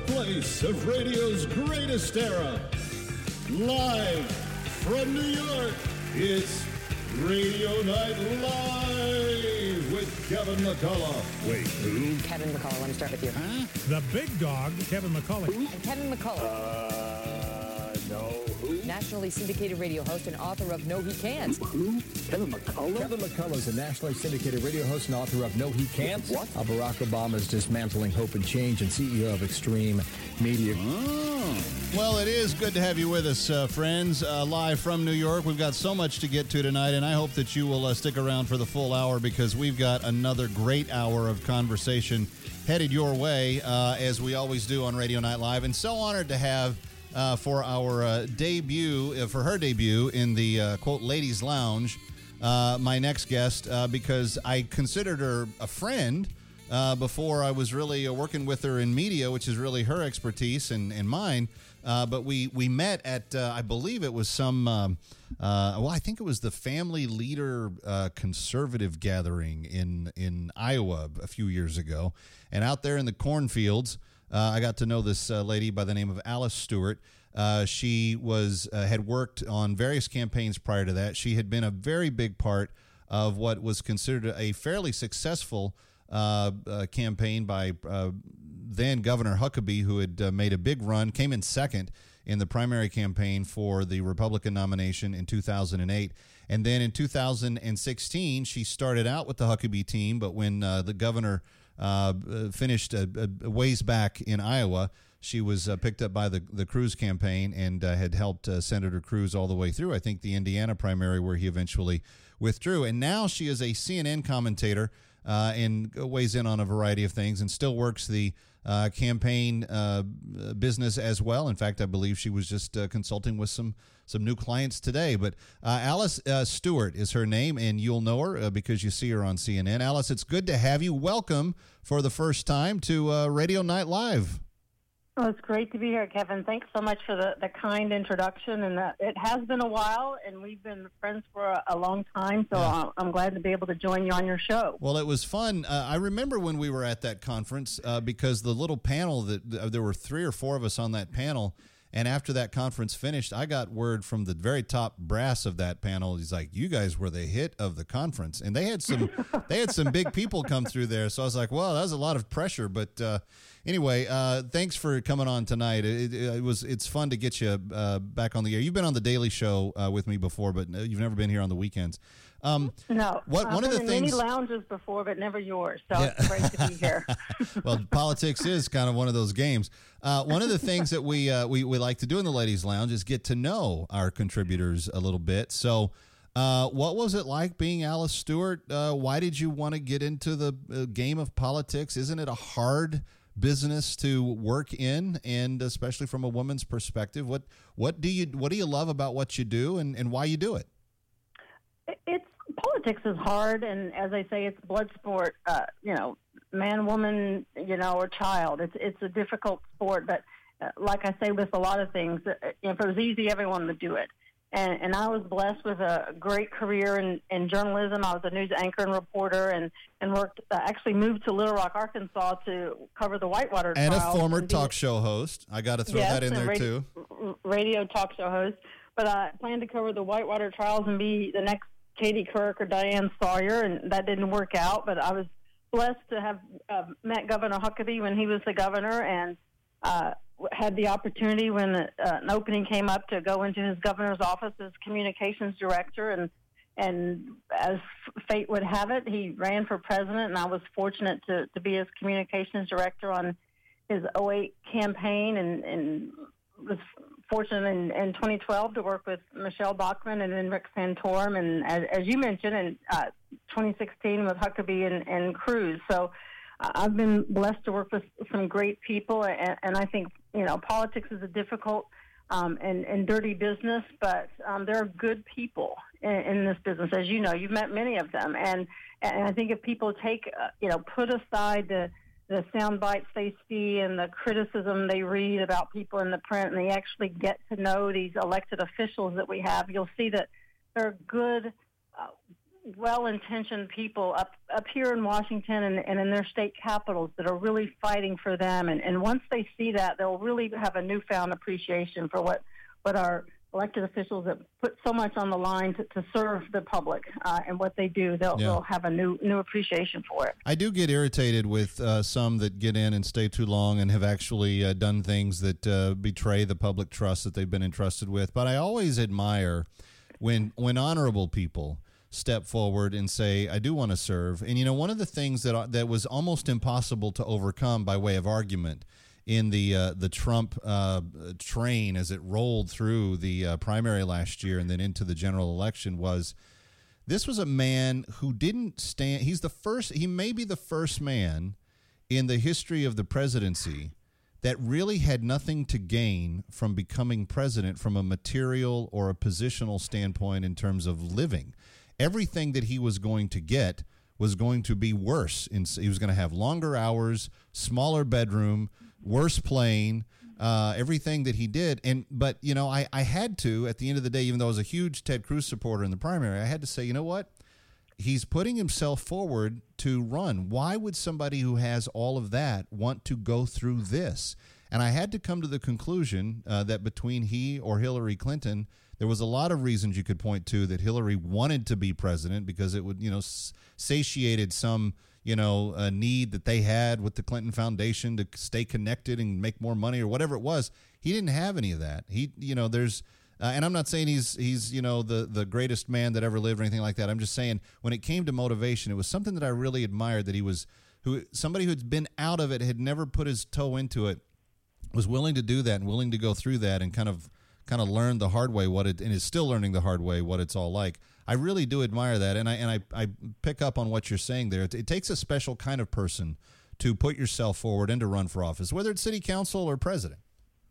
birthplace of radio's greatest era. Live from New York, it's Radio Night Live with Kevin McCullough. Wait, who? Kevin McCullough, let me start with you. Huh? The big dog, Kevin McCullough. And Kevin McCullough. No, who? Nationally syndicated radio host and author of No He Can't. Who? Kevin McCullough? Kevin McCullough is a nationally syndicated radio host and author of No He Can't. What? Barack Obama's Dismantling Hope and Change and CEO of Extreme Media. Well, it is good to have you with us, friends, live from New York. We've got so much to get to tonight, and I hope that you will stick around for the full hour because we've got another great hour of conversation headed your way, as we always do on Radio Night Live. And so honored to have for our debut, for her debut in the, quote, Ladies Lounge, my next guest, because I considered her a friend before I was really working with her in media, which is really her expertise and mine. But we met at, I believe it was some, I think it was the Family Leader Conservative Gathering in Iowa a few years ago. And out there in the cornfields, I got to know this lady by the name of Alice Stewart. She had worked on various campaigns prior to that. She had been a very big part of what was considered a fairly successful campaign by then Governor Huckabee, who had made a big run, came in second in the primary campaign for the Republican nomination in 2008. And then in 2016, she started out with the Huckabee team, but when the governor finished a ways back in Iowa, she was picked up by the Cruz campaign and had helped Senator Cruz all the way through, I think, the Indiana primary where he eventually withdrew. And now she is a CNN commentator and weighs in on a variety of things and still works the campaign business as well. In fact, I believe she was just consulting with some new clients today. But Alice Stewart is her name, and you'll know her because you see her on CNN. Alice, it's good to have you. Welcome for the first time to Radio Night Live. Oh, it's great to be here, Kevin. Thanks so much for the kind introduction. And it has been a while, and we've been friends for a long time, so I'm glad to be able to join you on your show. Well, it was fun. I remember when we were at that conference because the little panel, there were 3 or 4 of us on that panel, and after that conference finished, I got word from the very top brass of that panel. He's like, "You guys were the hit of the conference," and they had some big people come through there. So I was like, "Well, that was a lot of pressure." But anyway, thanks for coming on tonight. It's fun to get you back on the air. You've been on the Daily Show with me before, but you've never been here on the weekends. No, one of the things, many lounges before, but never yours. So it's great to be here. Well, politics is kind of one of those games. One of the things that we like to do in the Ladies Lounge is get to know our contributors a little bit. So, what was it like being Alice Stewart? Why did you want to get into the game of politics? Isn't it a hard business to work in, and especially from a woman's perspective? What do you love about what you do, and why you do it? Politics is hard, and as I say, it's blood sport. Man, woman, or child. It's a difficult sport, but like I say with a lot of things, if it was easy, everyone would do it. And I was blessed with a great career in journalism. I was a news anchor and reporter, and worked. Actually moved to Little Rock, Arkansas, to cover the Whitewater trials. And a former talk show host. I got to throw that in there too. Radio talk show host. But I planned to cover the Whitewater trials and be the next Katie Couric or Diane Sawyer, and that didn't work out. But I was blessed to have met Governor Huckabee when he was the governor, and had the opportunity when an opening came up to go into his governor's office as communications director, and as fate would have it, he ran for president, and I was fortunate to be his communications director on his 2008 campaign, and was fortunate in 2012 to work with Michelle Bachmann and then Rick Santorum, and as you mentioned, in 2016 with Huckabee and Cruz. So I've been blessed to work with some great people, and I think, politics is a difficult and dirty business, but there are good people in this business. As you know, you've met many of them, and I think if people take, put aside the sound bites they see and the criticism they read about people in the print, and they actually get to know these elected officials that we have, you'll see that they're good, well-intentioned people up here in Washington and in their state capitals that are really fighting for them. And once they see that, they'll really have a newfound appreciation for what our elected officials that put so much on the line to serve the public and what they do. They'll have a new appreciation for it. I do get irritated with some that get in and stay too long and have actually done things that betray the public trust that they've been entrusted with. But I always admire when honorable people step forward and say, I do want to serve. And, one of the things that was almost impossible to overcome by way of argument in the Trump train as it rolled through the primary last year and then into the general election was this was a man who didn't stand. He may be the first man in the history of the presidency that really had nothing to gain from becoming president from a material or a positional standpoint in terms of living. Everything that he was going to get was going to be worse. He was going to have longer hours, smaller bedroom, worse plane, everything that he did. But I had to, at the end of the day, even though I was a huge Ted Cruz supporter in the primary, I had to say, you know what? He's putting himself forward to run. Why would somebody who has all of that want to go through this? And I had to come to the conclusion that between he or Hillary Clinton, there was a lot of reasons you could point to that Hillary wanted to be president because it would, satiated some, a need that they had with the Clinton Foundation to stay connected and make more money or whatever it was. He didn't have any of that. There's, and I'm not saying he's the greatest man that ever lived or anything like that. I'm just saying when it came to motivation, it was something that I really admired, that he was somebody who'd been out of it, had never put his toe into it, was willing to do that and willing to go through that and kind of learn the hard way and is still learning the hard way what it's all like. I really do admire that, and I pick up on what you're saying there. It takes a special kind of person to put yourself forward and to run for office, whether it's city council or president.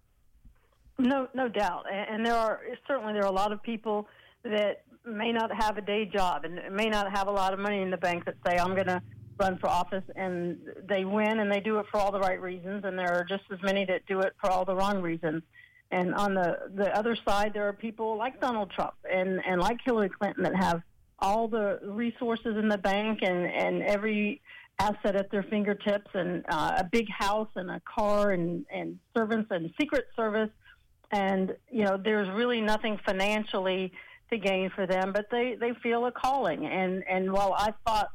No doubt, and there are a lot of people that may not have a day job and may not have a lot of money in the bank that say, I'm going to run for office, and they win, and they do it for all the right reasons, and there are just as many that do it for all the wrong reasons. And on the other side, there are people like Donald Trump and like Hillary Clinton that have all the resources in the bank and every asset at their fingertips and a big house and a car and servants and Secret Service. And, there's really nothing financially to gain for them, but they feel a calling. And while I fought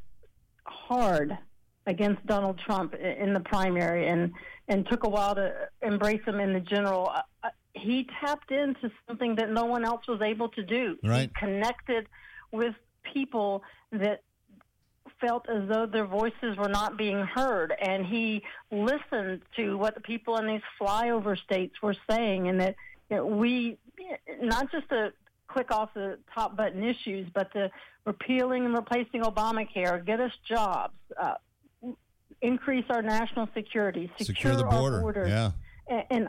hard against Donald Trump in the primary and took a while to embrace him in the general, he tapped into something that no one else was able to do. Right. He connected with people that felt as though their voices were not being heard, and he listened to what the people in these flyover states were saying, and that we, not just to click off the top button issues, but to repealing and replacing Obamacare, get us jobs, increase our national security, secure the border. Our borders. Yeah. And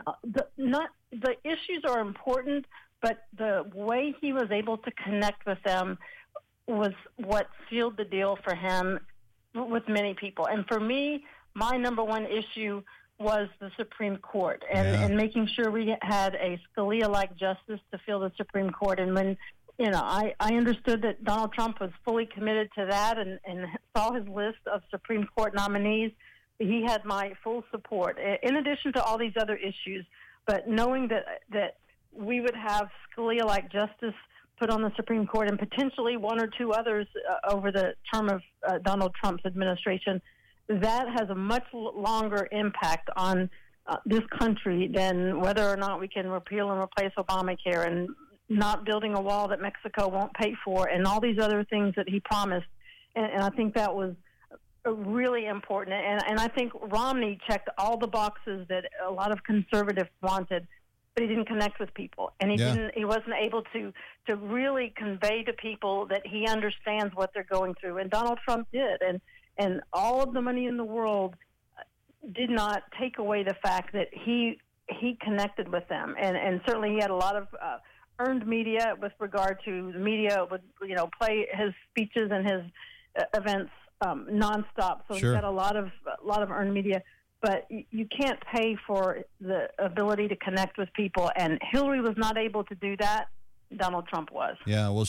the issues are important, but the way he was able to connect with them was what sealed the deal for him with many people. And for me, my number one issue was the Supreme Court and making sure we had a Scalia-like justice to fill the Supreme Court. And when, I understood that Donald Trump was fully committed to that and saw his list of Supreme Court nominees, he had my full support, in addition to all these other issues. But knowing that we would have Scalia-like justice put on the Supreme Court and potentially one or two others over the term of Donald Trump's administration, that has a much longer impact on this country than whether or not we can repeal and replace Obamacare and not building a wall that Mexico won't pay for and all these other things that he promised. And I think that was really important. And I think Romney checked all the boxes that a lot of conservatives wanted, but he didn't connect with people. And he wasn't able to really convey to people that he understands what they're going through. And Donald Trump did. And all of the money in the world did not take away the fact that he connected with them. And certainly he had a lot of earned media with regard to the media would, play his speeches and his events nonstop. So Sure. He's got a lot of earned media, but you can't pay for the ability to connect with people. And Hillary was not able to do that. Donald Trump was. Yeah, well,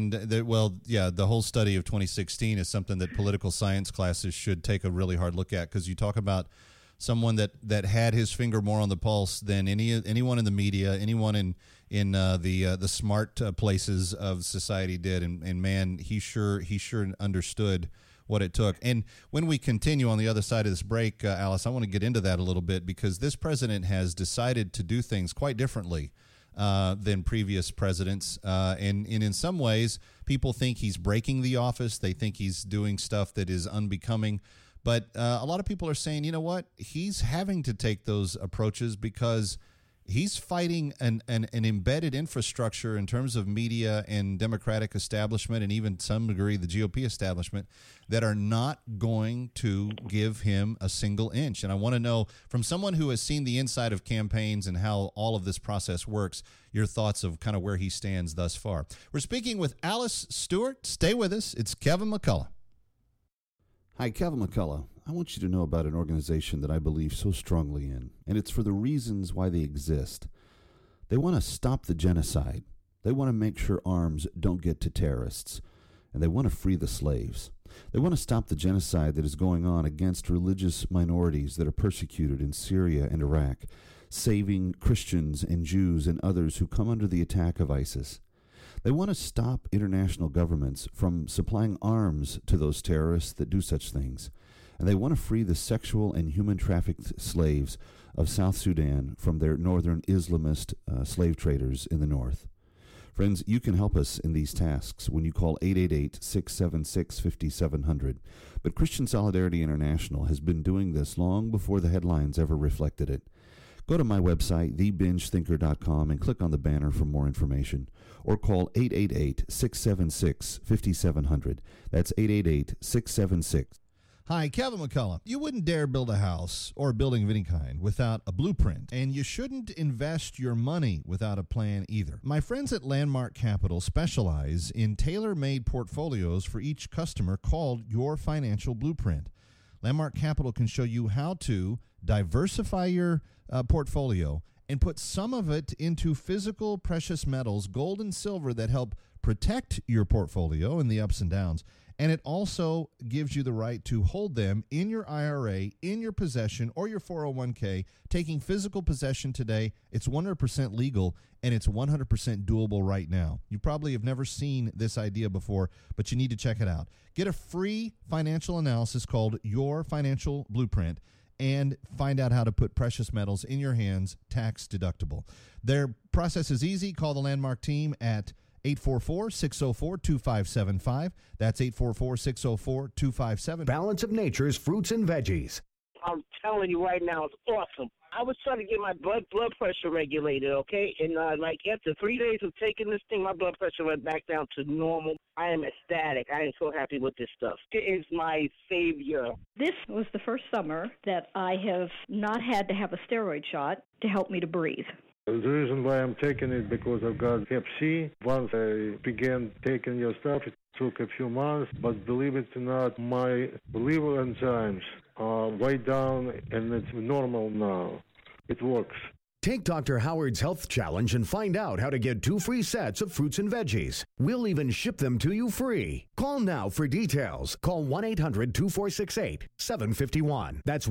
the whole study of 2016 is something that political science classes should take a really hard look at, because you talk about someone that had his finger more on the pulse than anyone in the media, anyone in the smart places of society did, and man, he sure understood what it took. And when we continue on the other side of this break, Alice, I want to get into that a little bit, because this president has decided to do things quite differently than previous presidents. And in some ways, people think he's breaking the office. They think he's doing stuff that is unbecoming. But a lot of people are saying, you know what? He's having to take those approaches because he's fighting an embedded infrastructure in terms of media and Democratic establishment, and even to some degree the GOP establishment, that are not going to give him a single inch. And I want to know, from someone who has seen the inside of campaigns and how all of this process works, your thoughts of kind of where he stands thus far. We're speaking with Alice Stewart. Stay with us. It's Kevin McCullough. Hi, Kevin McCullough. I want you to know about an organization that I believe so strongly in, and it's for the reasons why they exist. They want to stop the genocide. They want to make sure arms don't get to terrorists, and they want to free the slaves. They want to stop the genocide that is going on against religious minorities that are persecuted in Syria and Iraq, saving Christians and Jews and others who come under the attack of ISIS. They want to stop international governments from supplying arms to those terrorists that do such things. And they want to free the sexual and human trafficked slaves of South Sudan from their northern Islamist slave traders in the north. Friends, you can help us in these tasks when you call 888-676-5700. But Christian Solidarity International has been doing this long before the headlines ever reflected it. Go to my website, thebingethinker.com, and click on the banner for more information. Or call 888-676-5700. That's 888-676. Hi, Kevin McCullough. You wouldn't dare build a house or a building of any kind without a blueprint, and you shouldn't invest your money without a plan either. My friends at Landmark Capital specialize in tailor-made portfolios for each customer called Your Financial Blueprint. Landmark Capital can show you how to diversify your portfolio and put some of it into physical precious metals, gold and silver, that help protect your portfolio in the ups and downs. And it also gives you the right to hold them in your IRA, in your possession, or your 401k. Taking physical possession today, it's 100% legal, and it's 100% doable right now. You probably have never seen this idea before, but you need to check it out. Get a free financial analysis called Your Financial Blueprint, and find out how to put precious metals in your hands tax deductible. Their process is easy. Call the Landmark team at 844-604-2575. That's 844-604-2575. Balance of Nature's fruits and veggies. I'm telling you right now, it's awesome. I was trying to get my blood pressure regulated, okay? And after 3 days of taking this thing, my blood pressure went back down to normal. I am ecstatic. I am so happy with this stuff. It is my savior. This was the first summer that I have not had to have a steroid shot to help me to breathe. The reason why I'm taking it because I've got Hep C. Once I began taking your stuff, it took a few months, but believe it or not, my liver enzymes are way down and it's normal now. It works. Take Dr. Howard's Health Challenge and find out how to get 2 free sets of fruits and veggies. We'll even ship them to you free. Call now for details. Call 1-800-2468-751. That's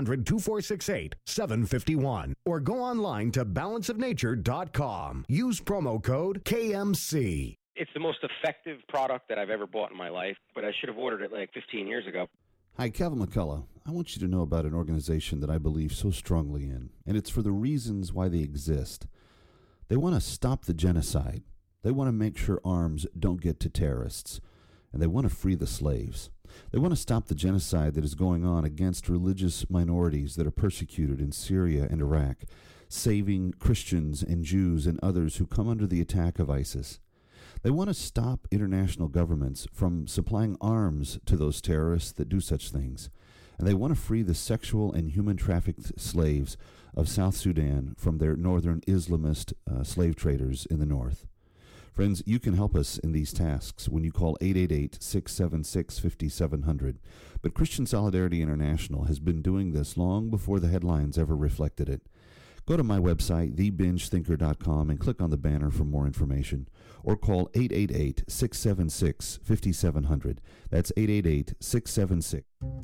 1-800-2468-751. Or go online to balanceofnature.com. Use promo code KMC. It's the most effective product that I've ever bought in my life, but I should have ordered it like 15 years ago. Hi, Kevin McCullough. I want you to know about an organization that I believe so strongly in, and it's for the reasons why they exist. They want to stop the genocide. They want to make sure arms don't get to terrorists, and they want to free the slaves. They want to stop the genocide that is going on against religious minorities that are persecuted in Syria and Iraq, saving Christians and Jews and others who come under the attack of ISIS. They want to stop international governments from supplying arms to those terrorists that do such things. And they want to free the sexual and human trafficked slaves of South Sudan from their northern Islamist slave traders in the north. Friends, you can help us in these tasks when you call 888-676-5700. But Christian Solidarity International has been doing this long before the headlines ever reflected it. Go to my website, thebingethinker.com, and click on the banner for more information. Or call 888-676-5700. That's 888-676.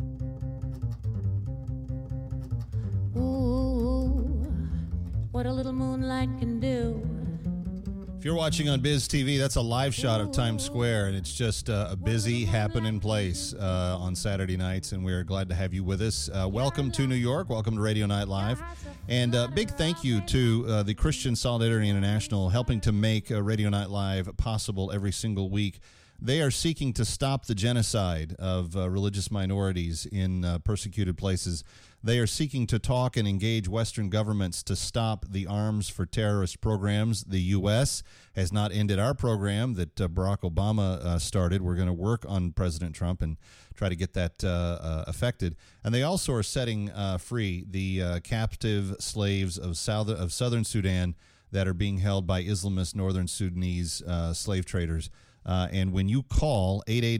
Ooh, what a little moonlight can do. If you're watching on Biz TV, that's a live shot of Times Square, and it's just a busy, happening place on Saturday nights, and we're glad to have you with us. Welcome to New York. Welcome to Radio Night Live. And big thank you to the Christian Solidarity International, helping to make Radio Night Live possible every single week. They are seeking to stop the genocide of religious minorities in persecuted places. They are seeking to talk and engage Western governments to stop the arms for terrorist programs. The U.S. has not ended our program that Barack Obama started. We're going to work on President Trump and try to get that affected. And they also are setting free the captive slaves of southern Sudan that are being held by Islamist northern Sudanese slave traders. And when you call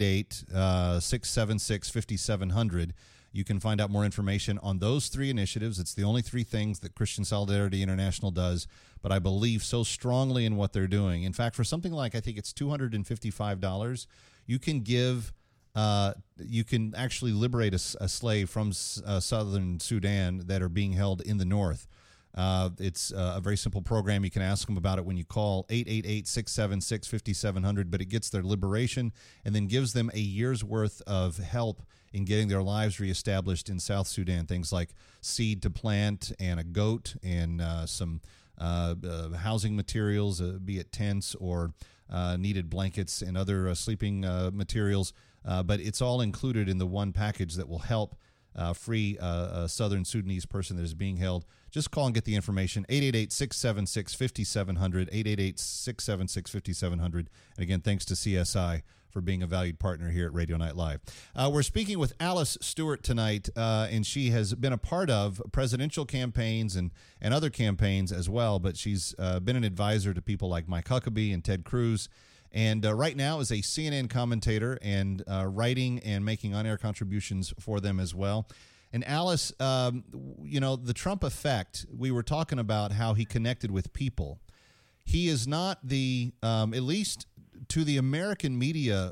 888-676-5700, you can find out more information on those three initiatives. It's the only three things that Christian Solidarity International does, but I believe so strongly in what they're doing. In fact, for something like, I think it's $255, you can give, you can actually liberate a slave from southern Sudan that are being held in the north. It's a very simple program. You can ask them about it when you call 888-676-5700, but it gets their liberation and then gives them a year's worth of help in getting their lives reestablished in South Sudan. Things like seed to plant and a goat and some housing materials, be it tents or needed blankets and other sleeping materials. But it's all included in the one package that will help free a southern Sudanese person that is being held. Just call and get the information, 888-676-5700, 888-676-5700. And again, thanks to CSI for being a valued partner here at Radio Night Live. We're speaking with Alice Stewart tonight, and she has been a part of presidential campaigns and other campaigns as well, but she's been an advisor to people like Mike Huckabee and Ted Cruz. And right now is a CNN commentator and writing and making on-air contributions for them as well. And Alice, you know, the Trump effect, we were talking about how he connected with people. He is not the, at least to the American media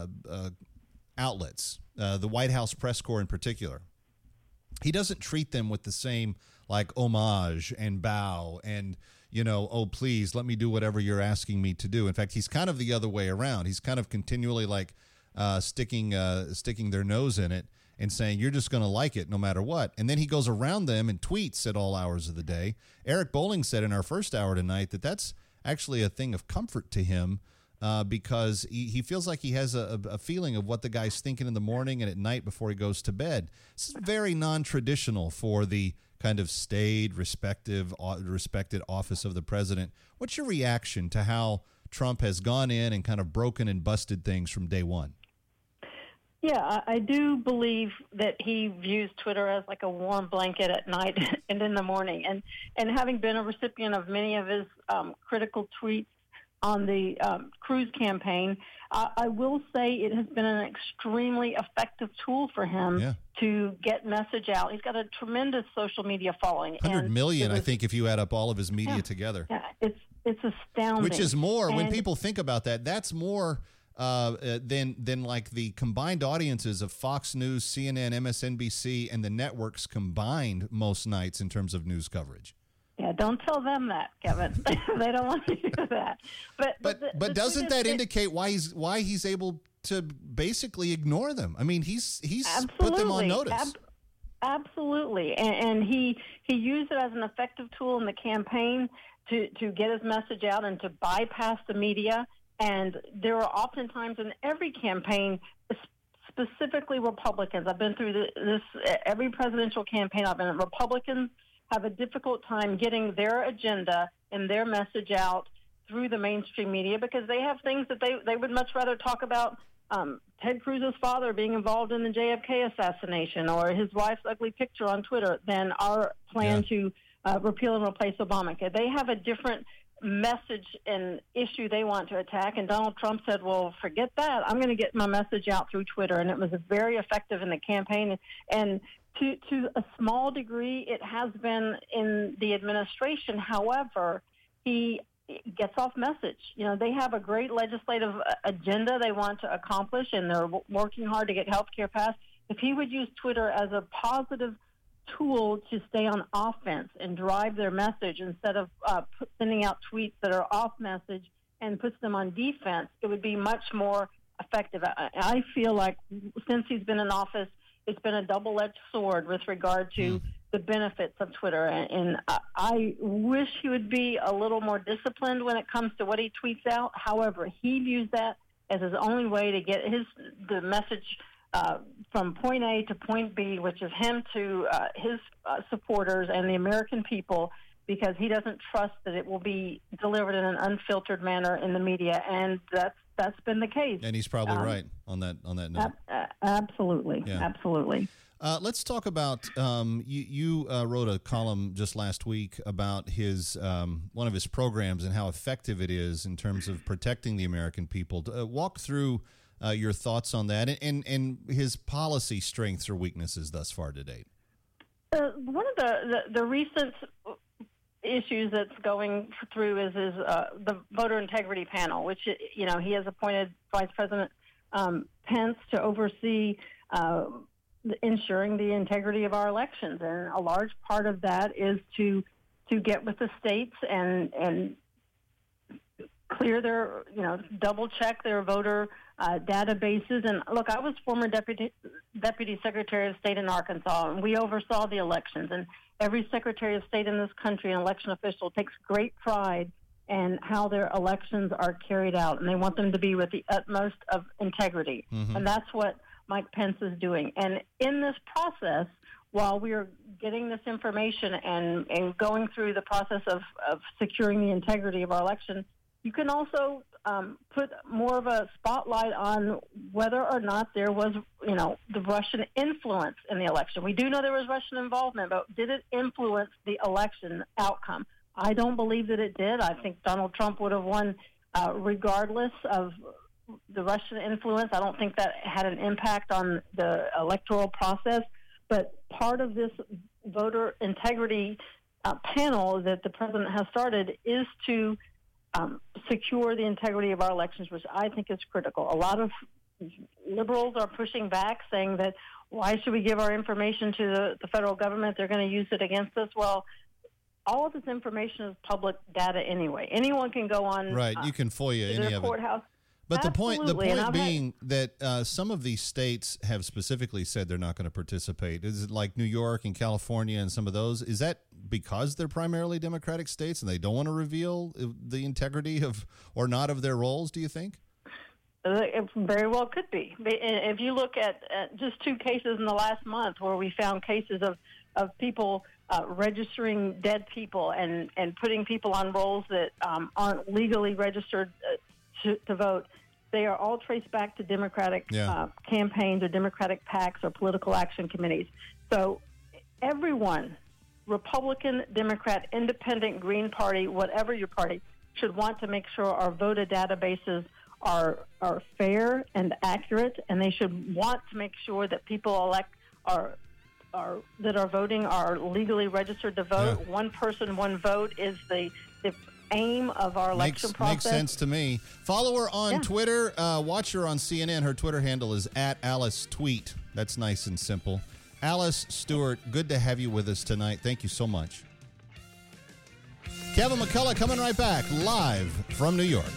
outlets, the White House press corps in particular, he doesn't treat them with the same, like, homage and bow and, you know, oh, please, let me do whatever you're asking me to do. In fact, he's kind of the other way around. He's kind of continually, like, sticking their nose in it and saying, you're just going to like it no matter what. And then he goes around them and tweets at all hours of the day. Eric Bolling said in our first hour tonight that that's actually a thing of comfort to him because he feels like he has a feeling of what the guy's thinking in the morning and at night before he goes to bed. This is very non-traditional for the kind of staid, respected office of the president. What's your reaction to how Trump has gone in and kind of broken and busted things from day one? Yeah, I do believe that he views Twitter as like a warm blanket at night and in the morning. And having been a recipient of many of his critical tweets on the Cruz campaign, I will say it has been an extremely effective tool for him to get message out. He's got a tremendous social media following. 100 million, I think, if you add up all of his media together. Yeah, it's astounding. Which is more, when people think about that, that's more than like the combined audiences of Fox News, CNN, MSNBC, and the networks combined most nights in terms of news coverage. Yeah, don't tell them that, Kevin. They don't want to do that. But doesn't that indicate why he's able to basically ignore them? I mean, he's put them on notice. Absolutely, and he used it as an effective tool in the campaign to get his message out and to bypass the media. And there are oftentimes in every campaign, specifically Republicans. I've been through this every presidential campaign I've been in. Republicans have a difficult time getting their agenda and their message out through the mainstream media because they have things that they would much rather talk about. Ted Cruz's father being involved in the JFK assassination or his wife's ugly picture on Twitter than our plan to repeal and replace Obamacare. They have a different message and issue they want to attack, and Donald Trump said, well, forget that. I'm going to get my message out through Twitter, and it was very effective in the campaign. And To a small degree, it has been in the administration. However, he gets off message. You know, they have a great legislative agenda they want to accomplish, and they're working hard to get health care passed. If he would use Twitter as a positive tool to stay on offense and drive their message instead of sending out tweets that are off message and puts them on defense, it would be much more effective. I feel like since he's been in office, it's been a double-edged sword with regard to the benefits of Twitter. And I wish he would be a little more disciplined when it comes to what he tweets out. However, he views that as his only way to get the message from point A to point B, which is him to his supporters and the American people, because he doesn't trust that it will be delivered in an unfiltered manner in the media, and that's been the case. And he's probably right on that note. Absolutely, Yeah. absolutely. Let's talk about you wrote a column just last week about his one of his programs and how effective it is in terms of protecting the American people. Walk through your thoughts on that and his policy strengths or weaknesses thus far to date. One of the recent issues that's going through is the voter integrity panel, which, you know, he has appointed Vice President Pence to oversee ensuring the integrity of our elections. And a large part of that is to get with the states and clear their, you know, double check their voter databases. And look, I was former deputy secretary of state in Arkansas, and we oversaw the elections. And every secretary of state in this country, an election official, takes great pride in how their elections are carried out, and they want them to be with the utmost of integrity. Mhm. And that's what Mike Pence is doing. And in this process, while we are getting this information and going through the process of securing the integrity of our election, you can also put more of a spotlight on whether or not there was, you know, the Russian influence in the election. We do know there was Russian involvement, but did it influence the election outcome? I don't believe that it did. I think Donald Trump would have won regardless of the Russian influence. I don't think that had an impact on the electoral process. But part of this voter integrity panel that the president has started is to secure the integrity of our elections, which I think is critical. A lot of liberals are pushing back, saying that why should we give our information to the federal government? They're going to use it against us. Well, all of this information is public data anyway. Anyone can go on. Right, you can FOIA any of courthouse. it. But the point Absolutely. being that some of these states have specifically said they're not going to participate. Is it like New York and California and some of those? Is that because they're primarily Democratic states and they don't want to reveal the integrity of or not of their roles, do you think? It very well could be. If you look at just two cases in the last month where we found cases of people registering dead people and putting people on rolls that aren't legally registered to vote, they are all traced back to Democratic campaigns or Democratic PACs or political action committees. So everyone, Republican, Democrat, Independent, Green Party, whatever your party, should want to make sure our voter databases are fair and accurate, and they should want to make sure that people that are voting are legally registered to vote. Yeah. One person, one vote is the aim of our election process. Makes sense to me. Follow her on Twitter. Watch her on CNN. Her Twitter handle is @AliceTweet. That's nice and simple. Alice Stewart, good to have you with us tonight. Thank you so much. Kevin McCullough coming right back, live from New York.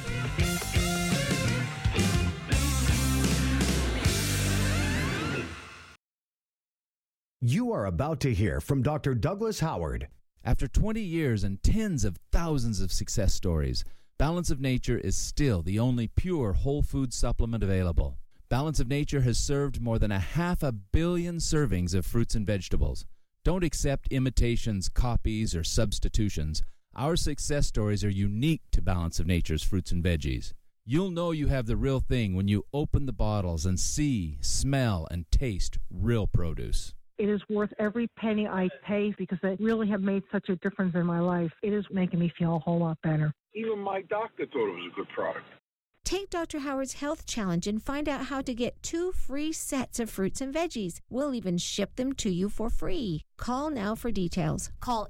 You are about to hear from Dr. Douglas Howard. After 20 years and tens of thousands of success stories, Balance of Nature is still the only pure whole food supplement available. Balance of Nature has served more than 500 million servings of fruits and vegetables. Don't accept imitations, copies, or substitutions. Our success stories are unique to Balance of Nature's fruits and veggies. You'll know you have the real thing when you open the bottles and see, smell, and taste real produce. It is worth every penny I pay because they really have made such a difference in my life. It is making me feel a whole lot better. Even my doctor thought it was a good product. Take Dr. Howard's Health Challenge and find out how to get 2 free sets of fruits and veggies. We'll even ship them to you for free. Call now for details. Call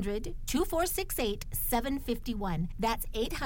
800-2468-751. That's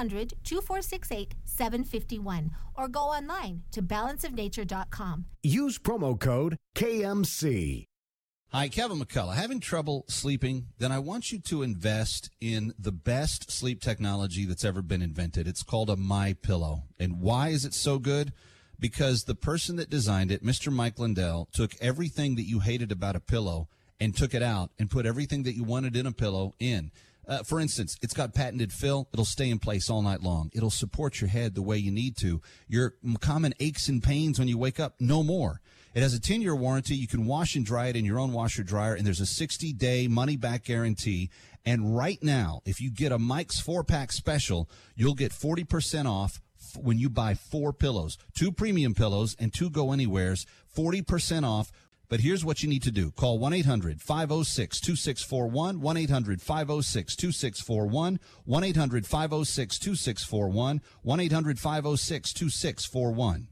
800-2468-751. Or go online to balanceofnature.com. Use promo code KMC. Hi, Kevin McCullough. Having trouble sleeping? Then I want you to invest in the best sleep technology that's ever been invented. It's called a MyPillow. And why is it so good? Because the person that designed it, Mr. Mike Lindell, took everything that you hated about a pillow and took it out and put everything that you wanted in a pillow in. For instance, it's got patented fill. It'll stay in place all night long. It'll support your head the way you need to. Your common aches and pains when you wake up, no more. It has a 10-year warranty. You can wash and dry it in your own washer dryer, and there's a 60-day money-back guarantee. And right now, if you get a Mike's 4-pack special, you'll get 40% off when you buy 4 pillows, 2 premium pillows and 2 go-anywheres, 40% off. But here's what you need to do. Call 1-800-506-2641, 1-800-506-2641, 1-800-506-2641, 1-800-506-2641.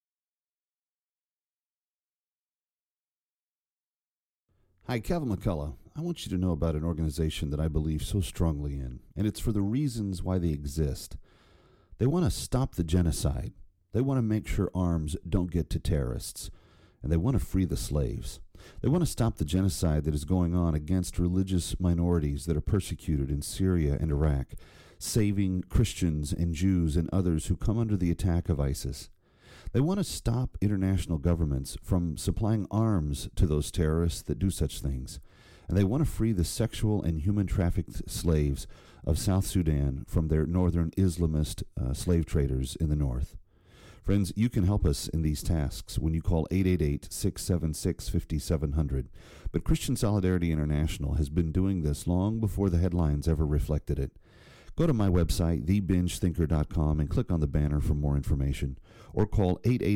Hi, Kevin McCullough. I want you to know about an organization that I believe so strongly in, and it's for the reasons why they exist. They want to stop the genocide. They want to make sure arms don't get to terrorists. And they want to free the slaves. They want to stop the genocide that is going on against religious minorities that are persecuted in Syria and Iraq, saving Christians and Jews and others who come under the attack of ISIS. They want to stop international governments from supplying arms to those terrorists that do such things. And they want to free the sexual and human trafficked slaves of South Sudan from their northern Islamist slave traders in the north. Friends, you can help us in these tasks when you call 888-676-5700. But Christian Solidarity International has been doing this long before the headlines ever reflected it. Go to my website, thebenchthinker.com, and click on the banner for more information. Or call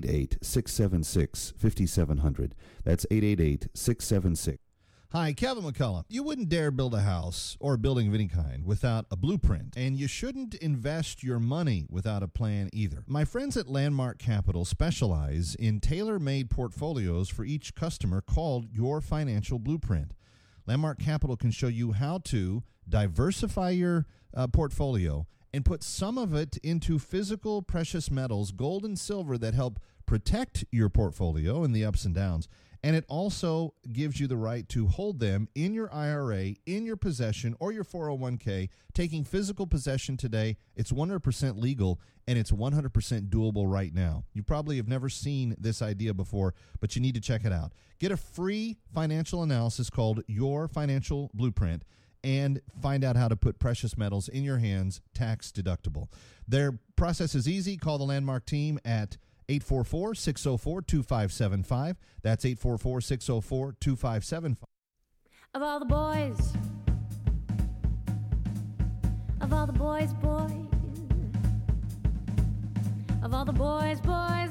888-676-5700. That's 888-676. Hi, Kevin McCullough. You wouldn't dare build a house or a building of any kind without a blueprint, and you shouldn't invest your money without a plan either. My friends at Landmark Capital specialize in tailor-made portfolios for each customer called Your Financial Blueprint. Landmark Capital can show you how to diversify your portfolio and put some of it into physical precious metals, gold and silver, that help protect your portfolio in the ups and downs. And it also gives you the right to hold them in your IRA, in your possession, or your 401k. Taking physical possession today, it's 100% legal, and it's 100% doable right now. You probably have never seen this idea before, but you need to check it out. Get a free financial analysis called Your Financial Blueprint, and find out how to put precious metals in your hands tax deductible. Their process is easy. Call the Landmark team at 844-604-2575. That's 844-604-2575. Of all the boys, boys, of all the boys, boys,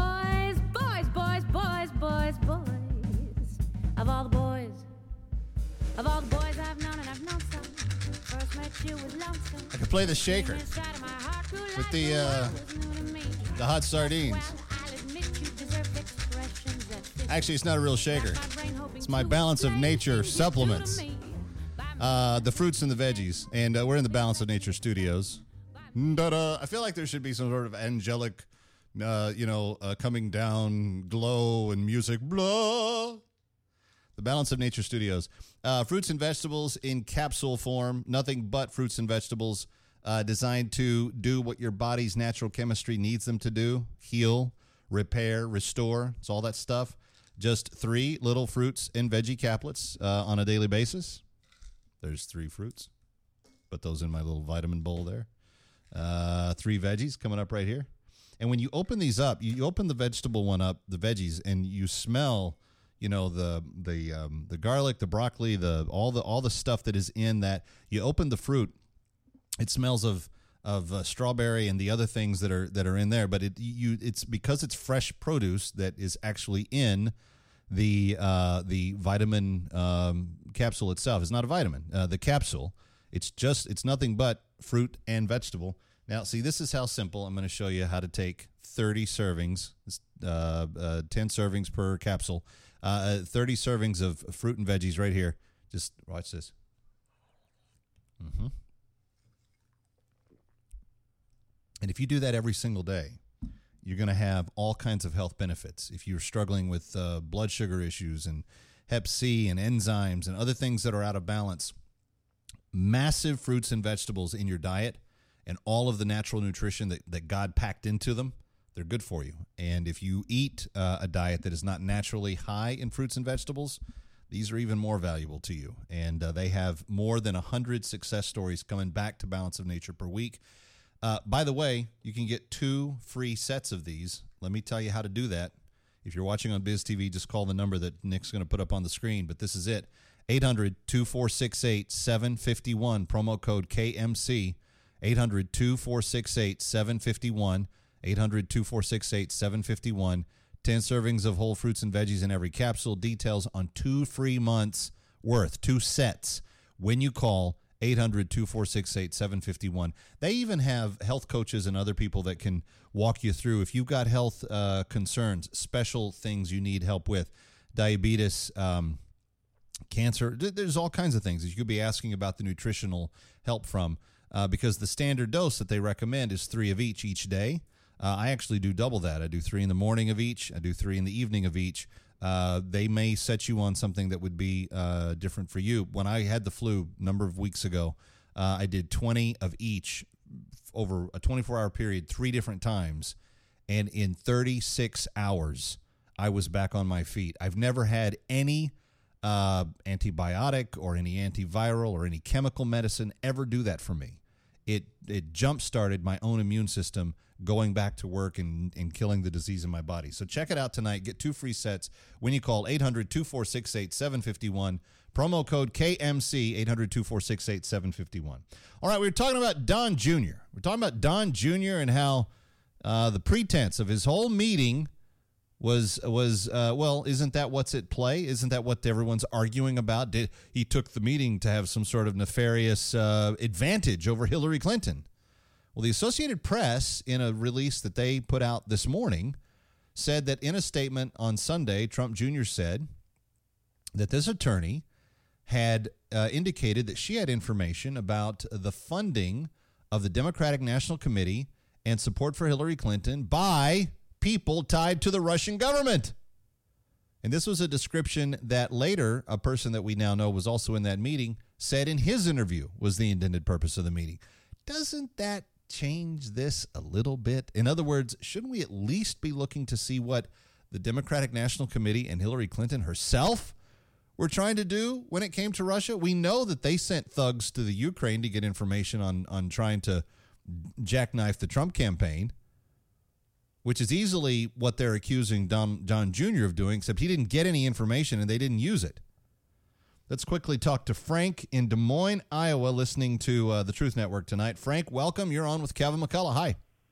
of all the boys I've known, and I've known some. First met you was lonesome. I could play the shaker with the hot sardines. Actually, it's not a real shaker. It's my Balance of Nature supplements. The fruits and the veggies. And we're in the Balance of Nature studios. I feel like there should be some sort of angelic, coming down glow and music. Blah. The Balance of Nature studios. Fruits and vegetables in capsule form. Nothing but fruits and vegetables designed to do what your body's natural chemistry needs them to do. Heal, repair, restore. It's all that stuff. Just 3 little fruits and veggie caplets on a daily basis. There's 3 fruits. Put those in my little vitamin bowl there. 3 veggies coming up right here. And when you open these up, you open the vegetable one up, the veggies, and you smell, the garlic, the broccoli, all the stuff that is in that. You open the fruit, it smells of strawberry and the other things that are in there, but it's because it's fresh produce that is actually in the vitamin capsule itself. It's not a vitamin. The capsule, it's nothing but fruit and vegetable Now, see, this is how simple. I'm going to show you how to take 30 servings, 10 servings per capsule, 30 servings of fruit and veggies right here. Just watch this. And if you do that every single day, you're going to have all kinds of health benefits. If you're struggling with blood sugar issues and Hep C and enzymes and other things that are out of balance, massive fruits and vegetables in your diet and all of the natural nutrition that God packed into them, they're good for you. And if you eat a diet that is not naturally high in fruits and vegetables, these are even more valuable to you. And they have more than 100 success stories coming back to Balance of Nature per week. By the way, you can get 2 free sets of these. Let me tell you how to do that. If you're watching on Biz TV, just call the number that Nick's going to put up on the screen. But this is it, 800-2468-751, promo code KMC, 800-2468-751, 800-2468-751. 10 servings of whole fruits and veggies in every capsule. Details on 2 free months worth, 2 sets, when you call 800-2468-751. They even have health coaches and other people that can walk you through. If you've got health concerns, special things you need help with, diabetes, cancer, there's all kinds of things that you could be asking about the nutritional help from, because the standard dose that they recommend is 3 of each day. I actually do double that. I do 3 in the morning of each. I do 3 in the evening of each. They may set you on something that would be different for you. When I had the flu a number of weeks ago, I did 20 of each over a 24-hour period 3 different times, and in 36 hours, I was back on my feet. I've never had any antibiotic or any antiviral or any chemical medicine ever do that for me. It jump-started my own immune system going back to work and killing the disease in my body. So check it out tonight. Get 2 free sets when you call 800-2468-751. Promo code KMC, 800-2468-751. All right, we were talking about Don Jr. We're talking about Don Jr. and how the pretense of his whole meeting was well, isn't that what's at play? Isn't that what everyone's arguing about? He took the meeting to have some sort of nefarious advantage over Hillary Clinton. Well, the Associated Press, in a release that they put out this morning, said that in a statement on Sunday, Trump Jr. said that this attorney had indicated that she had information about the funding of the Democratic National Committee and support for Hillary Clinton by people tied to the Russian government. And this was a description that later a person that we now know was also in that meeting said in his interview was the intended purpose of the meeting. Doesn't that change this a little bit? In other words, shouldn't we at least be looking to see what the Democratic National Committee and Hillary Clinton herself were trying to do when it came to Russia? We know that they sent thugs to the Ukraine to get information on trying to jackknife the Trump campaign, which is easily what they're accusing Don Jr. of doing, except he didn't get any information and they didn't use it. Let's quickly talk to Frank in Des Moines, Iowa, listening to the Truth Network tonight. Frank, welcome. You're on with Kevin McCullough. Hi.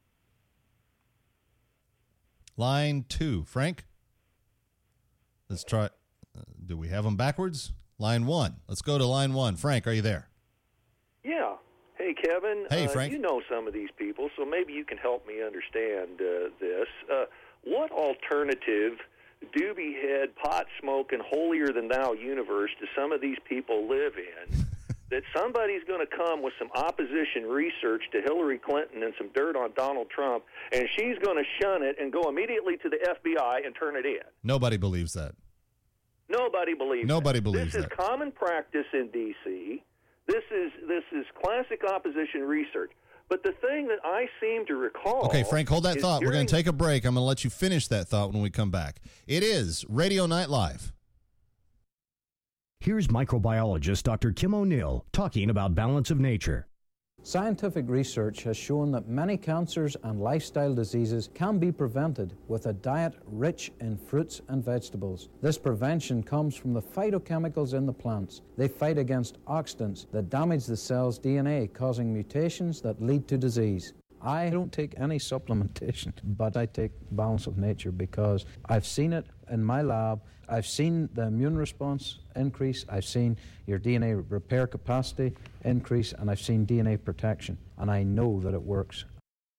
Line 2. Frank? Let's try. Do we have them backwards? Line 1. Let's go to line 1. Frank, are you there? Yeah. Hey, Kevin. Hey, Frank. You know some of these people, so maybe you can help me understand this. What alternative doobie-head, pot-smoking, holier-than-thou universe do some of these people live in that somebody's going to come with some opposition research to Hillary Clinton and some dirt on Donald Trump, and she's going to shun it and go immediately to the FBI and turn it in? Nobody believes that. Nobody believes that. This is common practice in D.C. This is classic opposition research. But the thing that I seem to recall... Okay, Frank, hold that thought. We're going to take a break. I'm going to let you finish that thought when we come back. It is Radio Night Live. Here's microbiologist Dr. Kim O'Neill talking about Balance of Nature. Scientific research has shown that many cancers and lifestyle diseases can be prevented with a diet rich in fruits and vegetables. This prevention comes from the phytochemicals in the plants. They fight against oxidants that damage the cell's DNA, causing mutations that lead to disease. I don't take any supplementation, but I take Balance of Nature because I've seen it in my lab. I've seen the immune response increase. I've seen your DNA repair capacity increase, and I've seen DNA protection. And I know that it works.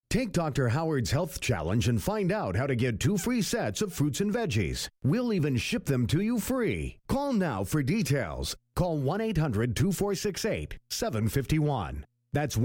Take Dr. Howard's Health Challenge and find out how to get 2 free sets of fruits and veggies. We'll even ship them to you free. Call now for details. Call 1-800-2468-751. That's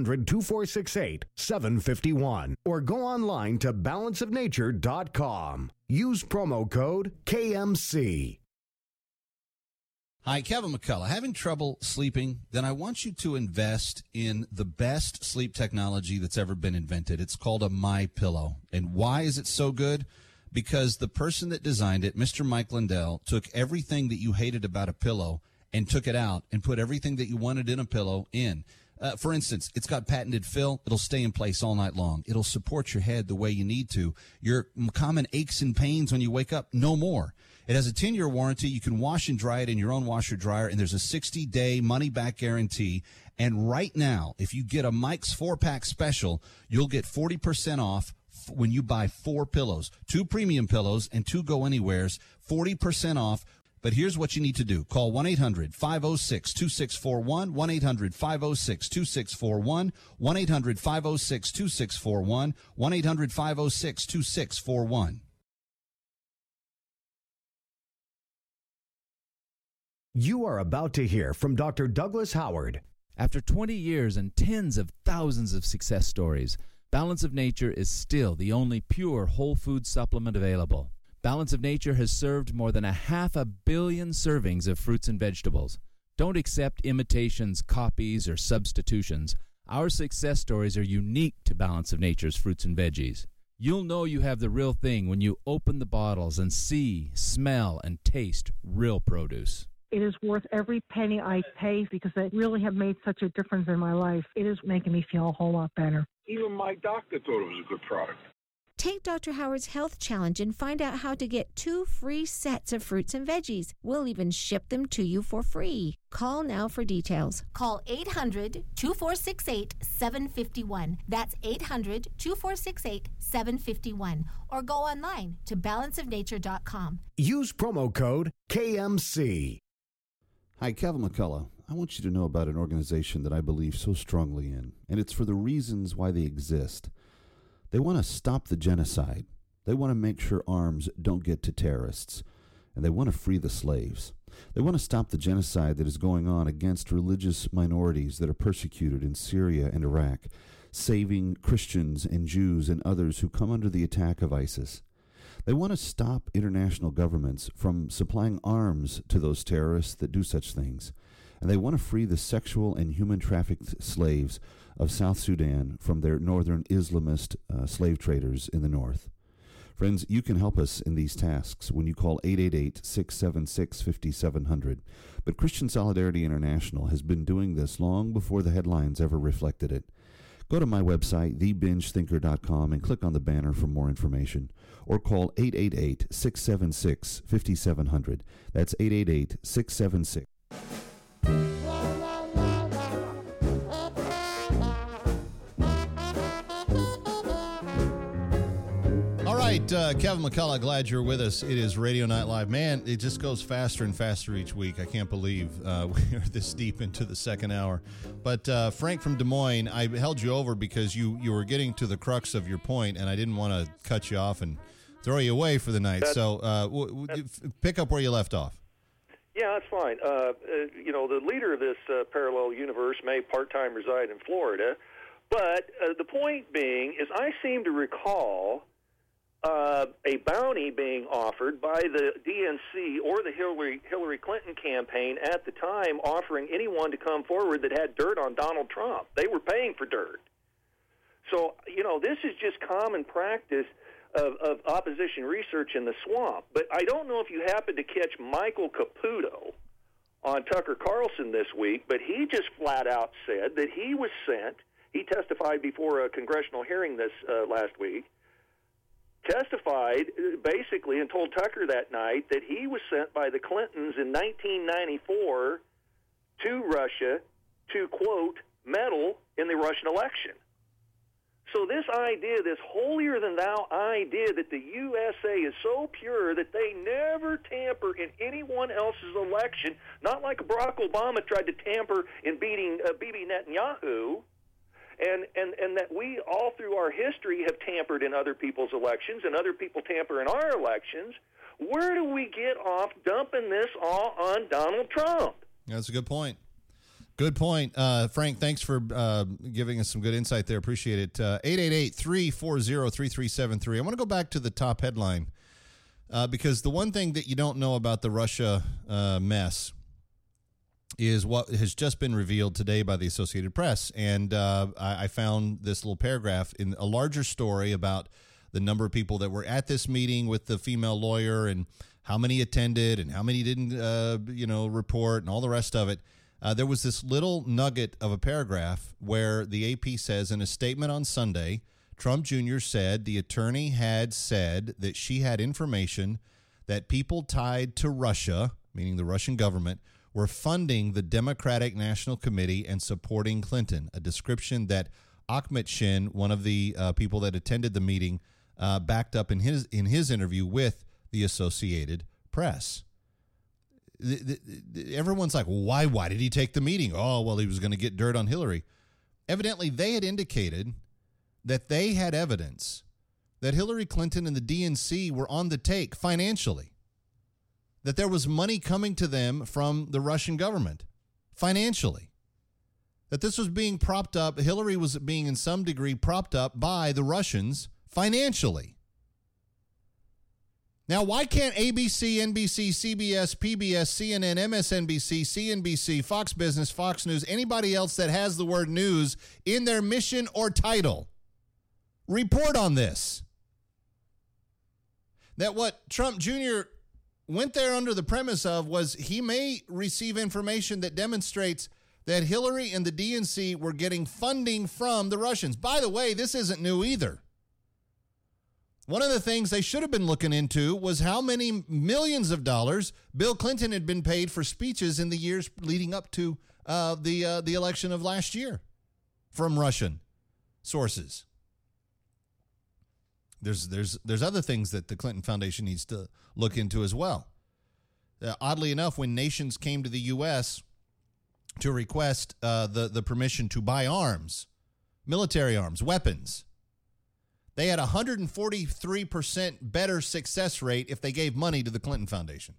1-800-2468-751. Or go online to balanceofnature.com. Use promo code KMC. Hi, Kevin McCullough. Having trouble sleeping? Then I want you to invest in the best sleep technology that's ever been invented. It's called a MyPillow. And why is it so good? Because the person that designed it, Mr. Mike Lindell, took everything that you hated about a pillow and took it out and put everything that you wanted in a pillow in. For instance, it's got patented fill. It'll stay in place all night long. It'll support your head the way you need to. Your common aches and pains when you wake up, no more. It has a 10-year warranty. You can wash and dry it in your own washer dryer, and there's a 60-day money-back guarantee. And right now, if you get a Mike's 4-pack special, you'll get 40% off when you buy 4 pillows, 2 premium pillows and 2 go-anywheres, 40% off. But here's what you need to do. Call 1-800-506-2641, 1-800-506-2641, 1-800-506-2641, 1-800-506-2641. You are about to hear from Dr. Douglas Howard. After 20 years and tens of thousands of success stories, Balance of Nature is still the only pure whole food supplement available. Balance of Nature has served more than 500 million servings of fruits and vegetables. Don't accept imitations, copies, or substitutions. Our success stories are unique to Balance of Nature's fruits and veggies. You'll know you have the real thing when you open the bottles and see, smell, and taste real produce. It is worth every penny I pay because they really have made such a difference in my life. It is making me feel a whole lot better. Even my doctor thought it was a good product. Take Dr. Howard's Health Challenge and find out how to get 2 free sets of fruits and veggies. We'll even ship them to you for free. Call now for details. Call 800-2468-751. That's 800-2468-751. Or go online to balanceofnature.com. Use promo code KMC. Hi, Kevin McCullough. I want you to know about an organization that I believe so strongly in, and it's for the reasons why they exist. They want to stop the genocide. They want to make sure arms don't get to terrorists, and they want to free the slaves. They want to stop the genocide that is going on against religious minorities that are persecuted in Syria and Iraq, saving Christians and Jews and others who come under the attack of ISIS. They want to stop international governments from supplying arms to those terrorists that do such things. And they want to free the sexual and human trafficked slaves of South Sudan from their northern Islamist slave traders in the north. Friends, you can help us in these tasks when you call 888-676-5700. But Christian Solidarity International has been doing this long before the headlines ever reflected it. Go to my website, thebingethinker.com, and click on the banner for more information. Or call 888-676-5700. That's 888-676. All right, Kevin McCullough, glad you're with us. It is Radio Night Live. Man, it just goes faster and faster each week. I can't believe we're this deep into the second hour. But Frank from Des Moines, I held you over because you were getting to the crux of your point, and I didn't want to cut you off and throw you away for the night. So pick up where you left off. Yeah, that's fine. The leader of this parallel universe may part-time reside in Florida, but the point being is I seem to recall a bounty being offered by the DNC or the Hillary Clinton campaign at the time, offering anyone to come forward that had dirt on Donald Trump. They were paying for dirt. So, this is just common practice of opposition research in the swamp. But I don't know if you happened to catch Michael Caputo on Tucker Carlson this week, but he just flat out said that he was sent. He testified before a congressional hearing this last week, testified basically and told Tucker that night that he was sent by the Clintons in 1994 to Russia to, quote, meddle in the Russian election. So this idea, this holier-than-thou idea that the USA is so pure that they never tamper in anyone else's election, not like Barack Obama tried to tamper in beating Bibi Netanyahu, and and that we all through our history have tampered in other people's elections and other people tamper in our elections. Where do we get off dumping this all on Donald Trump? That's a good point. Good point. Frank, thanks for giving us some good insight there. Appreciate it. 888-340-3373. I want to go back to the top headline because the one thing that you don't know about the Russia mess is what has just been revealed today by the Associated Press. And I found this little paragraph in a larger story about the number of people that were at this meeting with the female lawyer and how many attended and how many didn't, report and all the rest of it. There was this little nugget of a paragraph where the AP says in a statement on Sunday, Trump Jr. said the attorney had said that she had information that people tied to Russia, meaning the Russian government, were funding the Democratic National Committee and supporting Clinton, a description that Ahmet Shin, one of the people that attended the meeting, backed up in his interview with the Associated Press. Everyone's like, why did he take the meeting? Oh, well, he was going to get dirt on Hillary. Evidently, they had indicated that they had evidence that Hillary Clinton and the DNC were on the take financially, that there was money coming to them from the Russian government financially, that this was being propped up. Hillary was being in some degree propped up by the Russians financially. Now, why can't ABC, NBC, CBS, PBS, CNN, MSNBC, CNBC, Fox Business, Fox News, anybody else that has the word news in their mission or title report on this? That what Trump Jr. went there under the premise of was he may receive information that demonstrates that Hillary and the DNC were getting funding from the Russians. By the way, this isn't new either. One of the things they should have been looking into was how many millions of dollars Bill Clinton had been paid for speeches in the years leading up to the election of last year from Russian sources. There's other things that the Clinton Foundation needs to look into as well. Oddly enough, when nations came to the U.S. to request the permission to buy arms, military arms, weapons, they had a 143% better success rate if they gave money to the Clinton Foundation.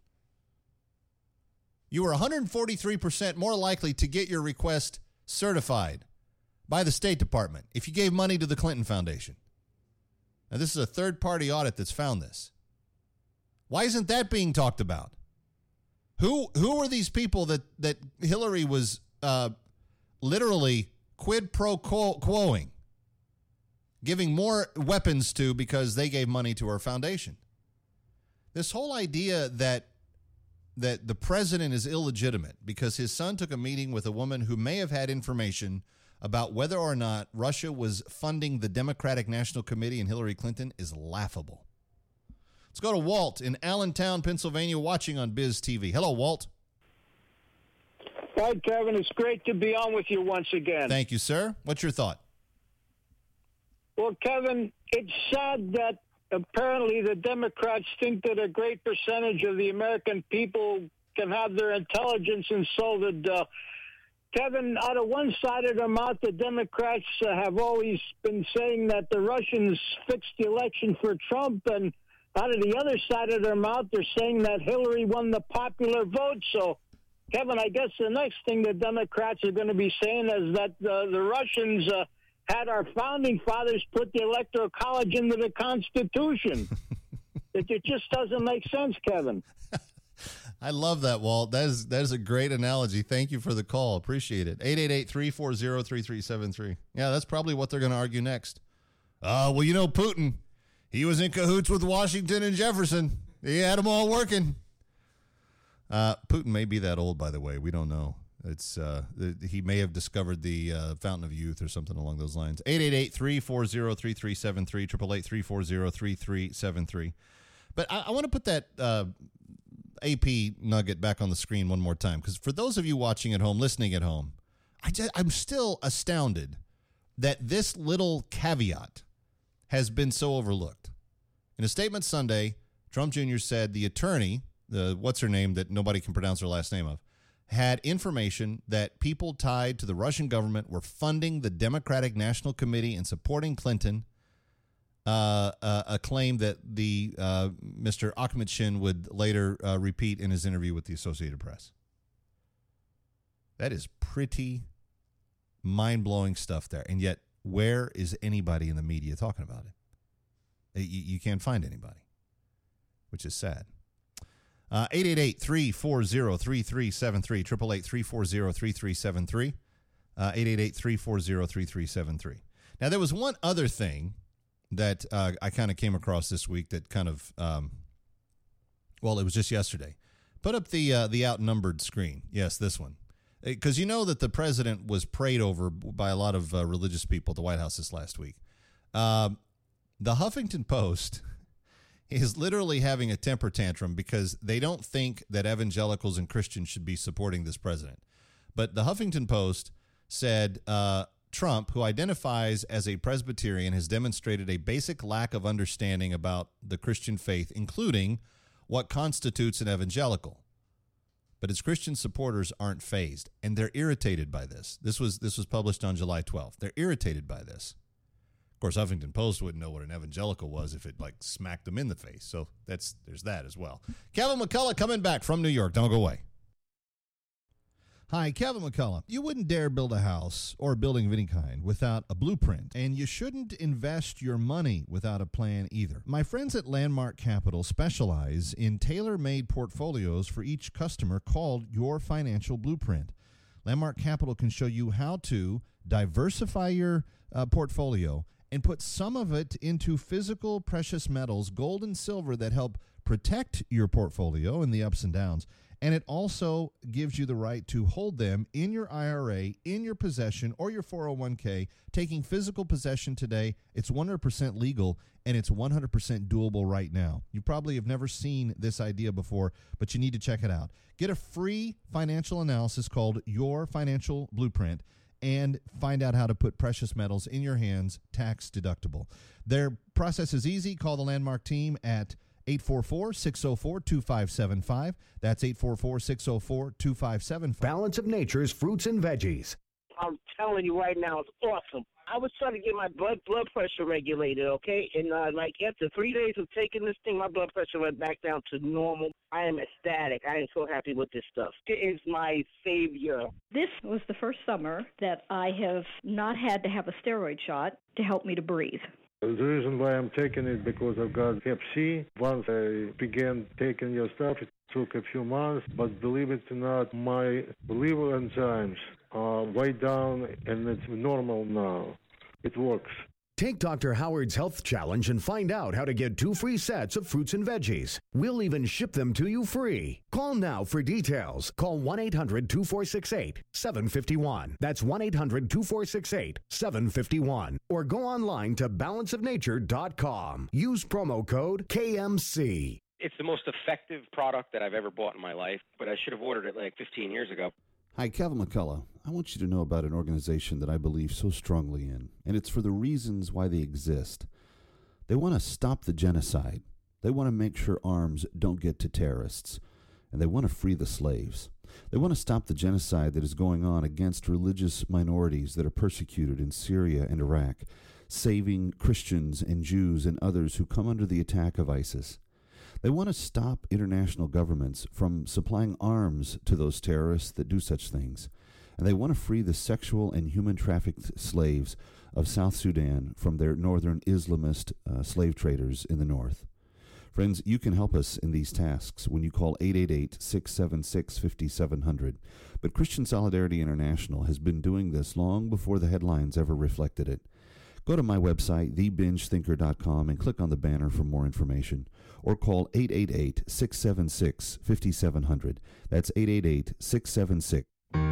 You were 143% more likely to get your request certified by the State Department if you gave money to the Clinton Foundation. Now, this is a third-party audit that's found this. Why isn't that being talked about? Who are these people that Hillary was literally quid pro quoing? Giving more weapons to because they gave money to our foundation. This whole idea that the president is illegitimate because his son took a meeting with a woman who may have had information about whether or not Russia was funding the Democratic National Committee and Hillary Clinton is laughable. Let's go to Walt in Allentown, Pennsylvania, watching on Biz TV. Hello, Walt. Hi, Kevin. It's great to be on with you once again. Thank you, sir. What's your thought? Well, Kevin, it's sad that apparently the Democrats think that a great percentage of the American people can have their intelligence insulted. Kevin, out of one side of their mouth, the Democrats have always been saying that the Russians fixed the election for Trump, and out of the other side of their mouth, they're saying that Hillary won the popular vote. So, Kevin, I guess the next thing the Democrats are going to be saying is that the Russians had our founding fathers put the Electoral College into the Constitution. It just doesn't make sense, Kevin. I love that, Walt. That is a great analogy. Thank you for the call. Appreciate it. 888-340-3373. Yeah, that's probably what they're going to argue next. Well, Putin, he was in cahoots with Washington and Jefferson. He had them all working. Putin may be that old, by the way. We don't know. It's he may have discovered the fountain of youth or something along those lines. 888-340-3373, 888-340-3373. But I want to put that AP nugget back on the screen one more time, because for those of you watching at home, listening at home, I'm still astounded that this little caveat has been so overlooked. In a statement Sunday, Trump Jr. said the attorney, what's her name that nobody can pronounce her last name of, had information that people tied to the Russian government were funding the Democratic National Committee and supporting Clinton, a claim that the Mr. Akhmetshin would later repeat in his interview with the Associated Press. That is pretty mind-blowing stuff there. And yet, where is anybody in the media talking about it? You can't find anybody, which is sad. 888-340-3373, 888-340-3373, 888-340-3373. Now, there was one other thing that I kind of came across this week that kind of, well, it was just yesterday. Put up the outnumbered screen. Yes, this one. Because you know that the president was prayed over by a lot of religious people at the White House this last week. The Huffington Post is literally having a temper tantrum because they don't think that evangelicals and Christians should be supporting this president. But the Huffington Post said Trump, who identifies as a Presbyterian, has demonstrated a basic lack of understanding about the Christian faith, including what constitutes an evangelical. But his Christian supporters aren't fazed, and they're irritated by this. This was published on July 12th. They're irritated by this. Of course, Huffington Post wouldn't know what an evangelical was if it smacked them in the face. So there's that as well. Kevin McCullough coming back from New York. Don't go away. Hi, Kevin McCullough. You wouldn't dare build a house or a building of any kind without a blueprint, and you shouldn't invest your money without a plan either. My friends at Landmark Capital specialize in tailor-made portfolios for each customer called Your Financial Blueprint. Landmark Capital can show you how to diversify your portfolio and put some of it into physical precious metals, gold and silver, that help protect your portfolio in the ups and downs. And it also gives you the right to hold them in your IRA, in your possession, or your 401k. Taking physical possession today, it's 100% legal, and it's 100% doable right now. You probably have never seen this idea before, but you need to check it out. Get a free financial analysis called Your Financial Blueprint and find out how to put precious metals in your hands tax deductible. Their process is easy. Call the Landmark team at 844-604-2575. That's 844-604-2575. Balance of Nature's fruits and veggies. I'm telling you right now, it's awesome. I was trying to get my blood pressure regulated, okay? And after 3 days of taking this thing, my blood pressure went back down to normal. I am ecstatic. I am so happy with this stuff. It is my savior. This was the first summer that I have not had to have a steroid shot to help me to breathe. The reason why I'm taking it because I've got Hep C. Once I began taking your stuff, it took a few months, but believe it or not, my liver enzymes are way down and it's normal now. It works. Take Dr. Howard's Health Challenge and find out how to get 2 free sets of fruits and veggies. We'll even ship them to you free. Call now for details. Call 1-800-2468-751. That's 1-800-2468-751. Or go online to balanceofnature.com. Use promo code KMC. It's the most effective product that I've ever bought in my life, but I should have ordered it 15 years ago. Hi, Kevin McCullough. I want you to know about an organization that I believe so strongly in, and it's for the reasons why they exist. They want to stop the genocide. They want to make sure arms don't get to terrorists, and they want to free the slaves. They want to stop the genocide that is going on against religious minorities that are persecuted in Syria and Iraq, saving Christians and Jews and others who come under the attack of ISIS. They want to stop international governments from supplying arms to those terrorists that do such things. And they want to free the sexual and human trafficked slaves of South Sudan from their northern Islamist slave traders in the north. Friends, you can help us in these tasks when you call 888-676-5700. But Christian Solidarity International has been doing this long before the headlines ever reflected it. Go to my website, thebenchthinker.com, and click on the banner for more information. Or call 888-676-5700. That's 888-676.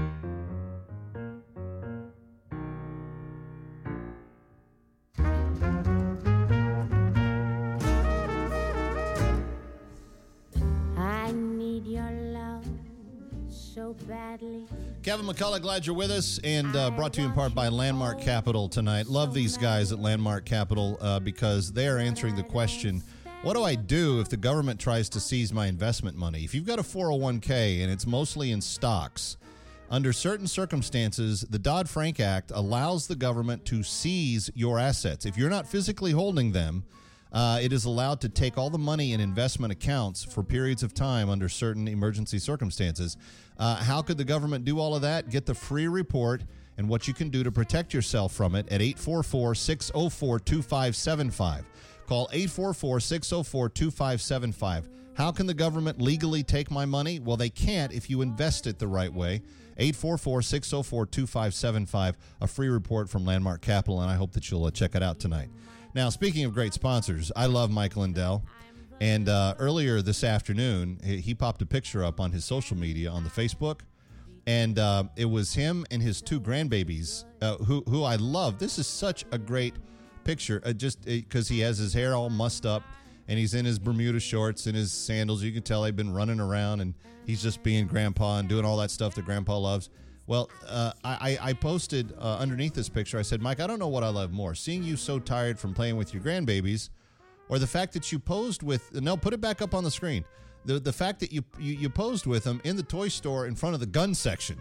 I need your love so badly. Kevin McCullough, glad you're with us, and brought to you in part by Landmark Capital tonight. Love these guys at Landmark Capital because they are answering the question, What do I do if the government tries to seize my investment money? If you've got a 401k and it's mostly in stocks, under certain circumstances, the Dodd-Frank Act allows the government to seize your assets. If you're not physically holding them, it is allowed to take all the money in investment accounts for periods of time under certain emergency circumstances. How could the government do all of that? Get the free report and what you can do to protect yourself from it at 844-604-2575. Call 844-604-2575. How can the government legally take my money? Well, they can't if you invest it the right way. 844-604-2575, a free report from Landmark Capital, and I hope that you'll check it out tonight. Now, speaking of great sponsors, I love Mike Lindell, and earlier this afternoon, he popped a picture up on his social media on the Facebook, and it was him and his two grandbabies, who I love. This is such a great picture, just because he has his hair all mussed up, and he's in his Bermuda shorts and his sandals. You can tell they've been running around, and he's just being grandpa and doing all that stuff that grandpa loves. Well, I posted underneath this picture, I said, Mike, I don't know what I love more, seeing you so tired from playing with your grandbabies, or the fact that you posed with, no, put it back up on the screen, the fact that you posed with them in the toy store in front of the gun section.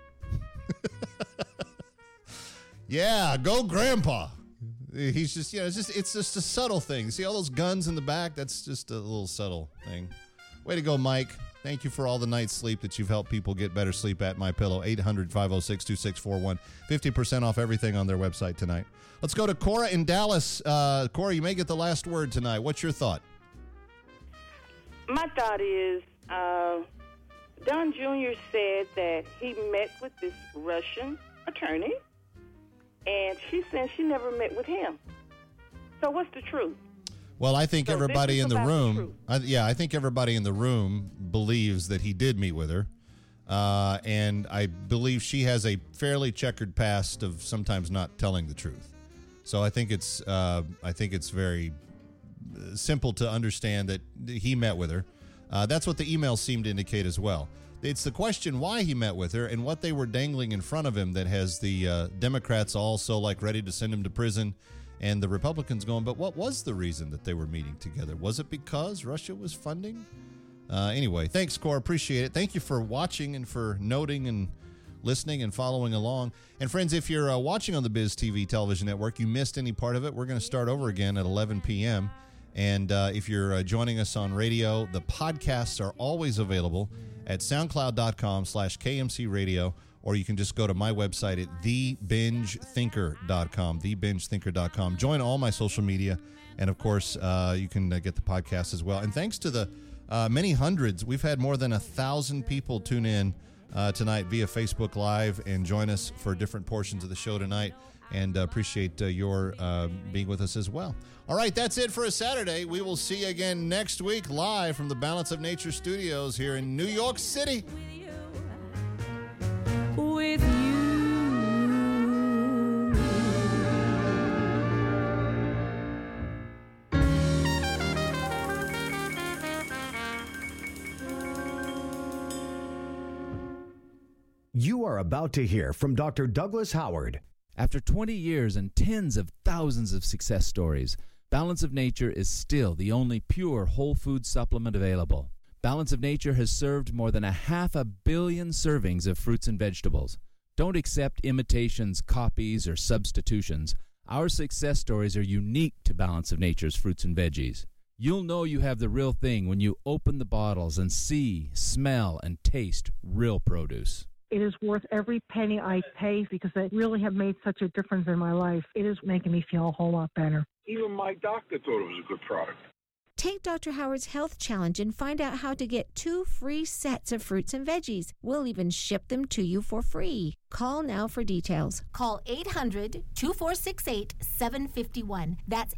Yeah, go grandpa. He's just, it's just a subtle thing. See all those guns in the back? That's just a little subtle thing. Way to go, Mike. Thank you for all the night's sleep that you've helped people get better sleep at MyPillow. 800-506-2641. 50% off everything on their website tonight. Let's go to Cora in Dallas. Cora, you may get the last word tonight. What's your thought? My thought is Don Jr. said that he met with this Russian attorney, and she said she never met with him. So what's the truth? Well, I think everybody in the room, I think everybody in the room believes that he did meet with her, and I believe she has a fairly checkered past of sometimes not telling the truth. So I think it's very simple to understand that he met with her. That's what the emails seem to indicate as well. It's the question why he met with her and what they were dangling in front of him that has the Democrats also like ready to send him to prison, and the Republicans going, but what was the reason that they were meeting together? Was it because Russia was funding? Anyway, thanks, Cora. Appreciate it. Thank you for watching and for noting and listening and following along. And friends, if you're watching on the Biz TV television network, you missed any part of it, we're going to start over again at 11 p.m. And if you're joining us on radio, the podcasts are always available at soundcloud.com/KMC Radio, or you can just go to my website at thebingethinker.com, thebingethinker.com. Join all my social media, and of course, you can get the podcast as well. And thanks to the many hundreds, we've had more than 1,000 people tune in tonight via Facebook Live and join us for different portions of the show tonight, and appreciate your being with us as well. All right, that's it for a Saturday. We will see you again next week live from the Balance of Nature studios here in New York City. With you. You are about to hear from Dr. Douglas Howard. After 20 years and tens of thousands of success stories, Balance of Nature is still the only pure whole food supplement available. Balance of Nature has served more than 500 million servings of fruits and vegetables. Don't accept imitations, copies, or substitutions. Our success stories are unique to Balance of Nature's fruits and veggies. You'll know you have the real thing when you open the bottles and see, smell, and taste real produce. It is worth every penny I pay because they really have made such a difference in my life. It is making me feel a whole lot better. Even my doctor thought it was a good product. Take Dr. Howard's Health Challenge and find out how to get 2 free sets of fruits and veggies. We'll even ship them to you for free. Call now for details. Call 800-2468-751. That's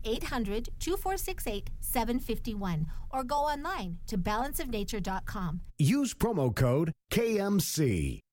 800-2468-751. Or go online to balanceofnature.com. Use promo code KMC.